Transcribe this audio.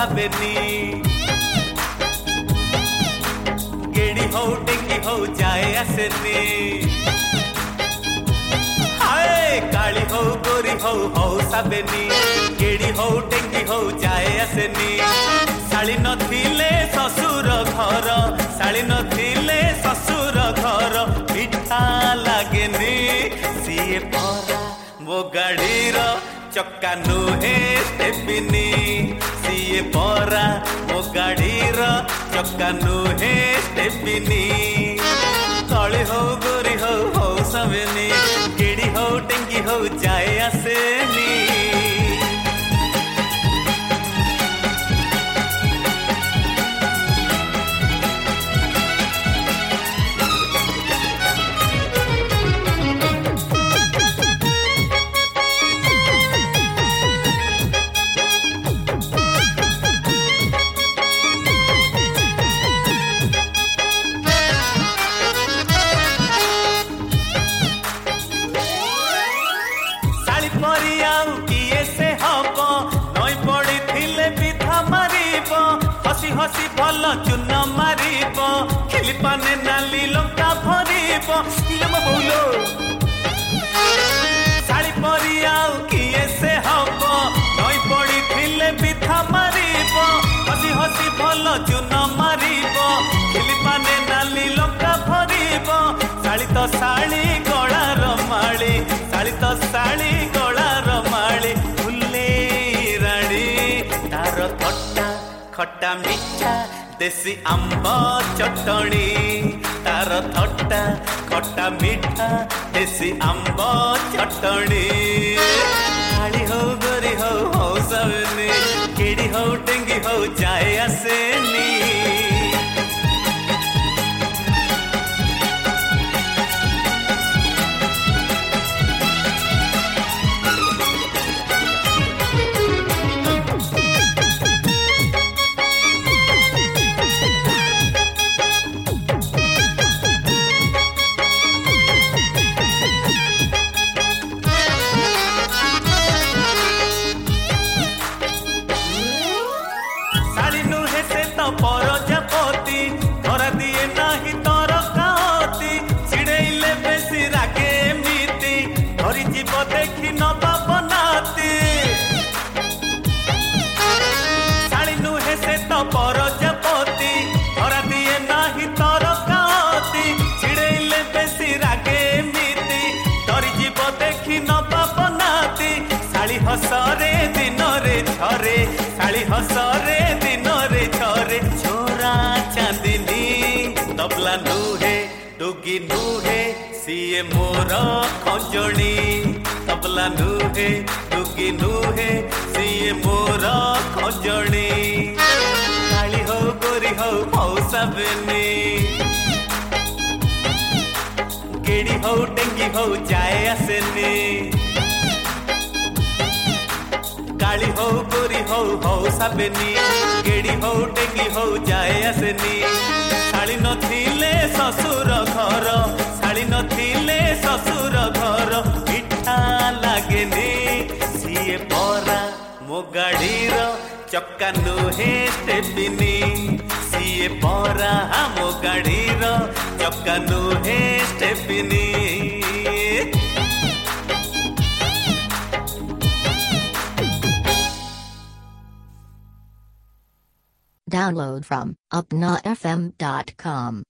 साबेनी गेड़ी हो टेंगी हो जाए आसेनी हाय काली हो गोरी हो साबेनी गेड़ी हो टेंगी हो जाए आसेनी शाली नथिले ससुर घर शाली नथिले ससुर घर मिठा लागेनी सीए परा मो गाड़ीर चक्का नुहे स्टेपिनी सीए परा मो गाड़ीर चक्का नुहे स्टेपिनी काली हो गोरी हो साबेनी गेड़ी हो टेंगी हो जाए आसेनी हसी भल चुन मारिब खिलिपाने नाली लंका भरिब बोलो शाली परी आउ किए से हब नई पड़ी थिले बिथा मारिब हसी हसी भल चुन मारिब खिलिपाने नाली लंका भरिब शाली तो शाली गଳାର ମାଳି शाली तो शाली गଳାର ମାଳି फुले राणी तार थट्टा खट्टा मीठा देसी आंब चटणी तार थट्टा खट्टा मीठा देसी आंब चटणी काली हो गोरी हो साबेनी गेड़ी हो टेंगी हो जाए आसेनी परजापति धरा दिए नाही तर काती चिड़ेले बेसी रागे एमिति धरी जीव देखी नबा बनाती शाली नुहे से तो परजापति धरा दिए नाही तर काती चिड़ेले बेसी रागे एमिति धरी जीव देखी नबा बनाती शाली हसरे दिन रे झरे शाली हसरे दिन रे झरे छोरा चांदिनी तबला नुहे डुगी नुहे सीए मोर खंजणी तबला नुहे डुगी नुहे सीए मोर खंजणी काली हो गोरी हो साबेनी गेड़ी हो टेंगी हो जाए आसेनी काली हो गोरी हो साबेनी गेड़ी हो टेंगी हो जाए आसेनी शाली नथिले ससुर घर शाली नथिले ससुर घर मिठा लागेनी सीए परा मो गाड़ीर चक्का नुहे स्टेपिनी सीए परा मो गाड़ीर चक्का नुहे स्टेपिनी Download from upnafm.com.